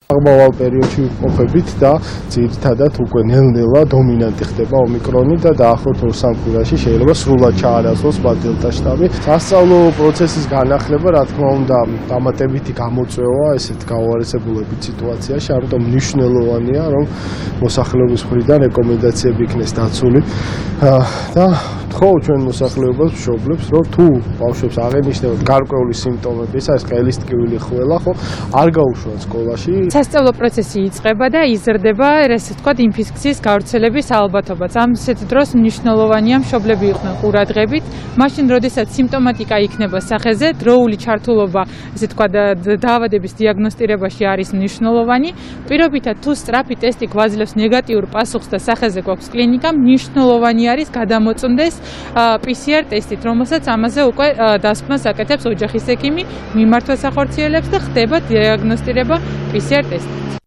აღმავალ პერიოდში ვიმყოფებით და ძირითადად უკვე ნელ-ნელა დომინანტი ხდება ომიკრონი და დაახლოებით 2-3 კვირაში შეიძლება სრულად ჩაარასოს დელტა შტამი. სასწავლო პროცესის განახლება, რა თქმა უნდა, დამატებითი გამოწვევა ესეთ გაუარესებულებით სიტუაციაში, ამიტომ მნიშვნელოვანია, რომ მოსახლეობის მხრიდან რეკომენდაციები იქნეს დაცული და ხო ჩვენ მოსახლეობას ვშობლებს, რომ თუ ბავშვებს აღენიშნებათ გარკვეული სიმპტომები, ეს არის ყელის ტკივილი, ხველა, ხო, არ გაუშვათ სკოლაში. სასწავლო პროცესი იწყება და იზრდება, ესე ვთქვათ, ინფექციის გავრცელების ალბათობაც. ამ ისეთ დროს მნიშვნელოვანია მშობლები იყვნენ ყურადღებით, მაშინ როდესაც სიმპტომატიკა იქნება სახეზე, დროული ჩართულობა, ესე ვთქვათ, დაავადების დიაგნოსტირებაში არის მნიშვნელოვანი. პირობითად თუ სწრაფი ტესტი გვაძლევს ნეგატიურ პასუხს და სახეზე გვაქვს კლინიკა, მნიშვნელოვანი არის გადამოწმდეს PCR ტესტით, რომელსაც ამაზე უკვე დასკვნას აკეთებს ოჯახის ექიმი, მიმართვას ახორციელებს და ხდება დიაგნოსტირება PCR ტესტით.